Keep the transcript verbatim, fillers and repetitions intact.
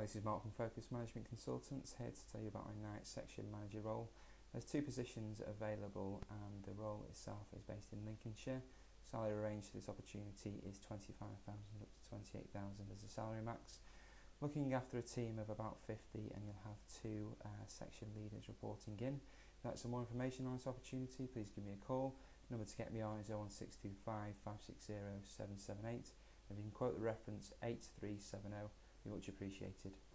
Hi, this is Mark from Focus Management Consultants, here to tell you about my night section manager role. There's two positions available and the role itself is based in Lincolnshire. Salary range for this opportunity is twenty-five thousand up to twenty-eight thousand as a salary max. Looking after a team of about fifty, and you'll have two uh, section leaders reporting in. If you'd like some more information on this opportunity, please give me a call. The number to get me on is oh one six two five, five six zero, seven seven eight. If you can quote the reference eight three seven zero, be much appreciated.